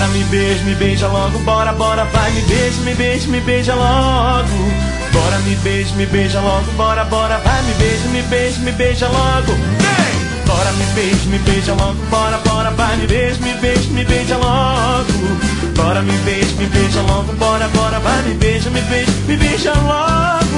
me beija logo, bora, bora, vai, me beija logo. Bora, me beija logo, bora, bora, vai, me beija logo. Vem! Bora, me beija logo, bora, bora, vai, me beija logo. Bora, me beija logo, bora, bora, vai, me beija logo.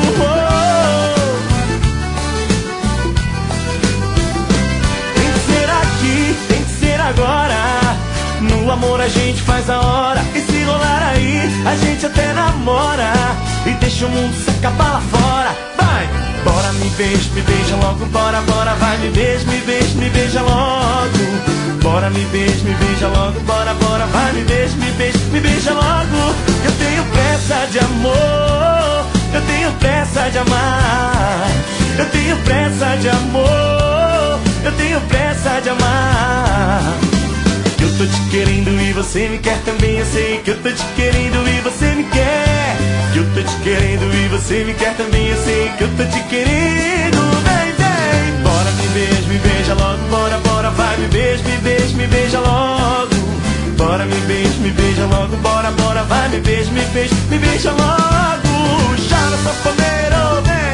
Tem que ser aqui, tem que ser agora. No amor a gente faz a hora. E se rolar aí, a gente até namora. E deixa o mundo se acabar lá fora. Vai! Bora, me beija logo, bora, bora, vai, me beija logo. Bora, me beija logo, bora, bora, vai, me beija logo. Eu tenho pressa de amor, eu tenho pressa de amar. Eu tenho pressa de amor, eu tenho pressa de amar. Eu tô te querendo e você me quer também. Eu sei que eu tô te querendo e você me quer. Eu tô te querendo e você me quer também. Eu sei que eu tô te querendo. Vem, vem. Bora, me beija logo. Bora, bora, vai, me beija logo. Bora, me beija logo. Bora, bora, vai, me beija logo. Chama sanfoneiro, vem.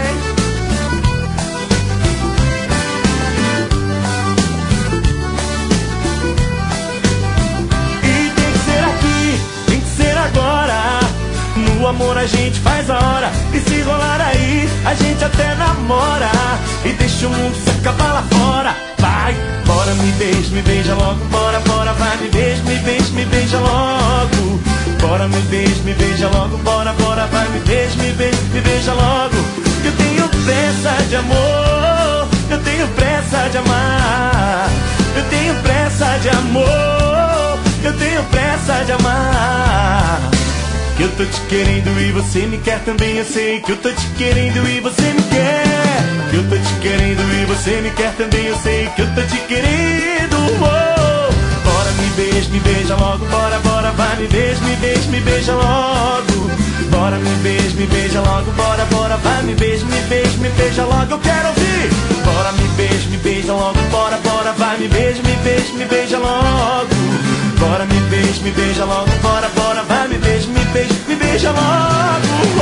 Agora, no amor a gente faz a hora. E se rolar aí, a gente até namora. E deixa o mundo se acabar lá fora. Vai, bora, me beija logo. Bora, bora, vai, me beija logo. Bora, me beija logo. Bora, bora, vai, me beija logo. Eu tenho pressa de amor, eu tenho pressa de amar. Eu tenho pressa de amor, eu tenho pressa de amar. Que eu tô te querendo e você me quer também. Eu sei que eu tô te querendo e você me quer. Que eu tô te querendo e você me quer também. Eu sei que eu tô te querendo. Oh! Bora, me beija logo. Bora, bora, vai, me beija logo. Bora, me beija logo. Bora, bora, vai, me beija logo. Eu quero ouvir. Bora, me beija logo. Bora, bora, vai, me beija logo. Bora, me beija logo. Bora, bora, vai, me beija logo.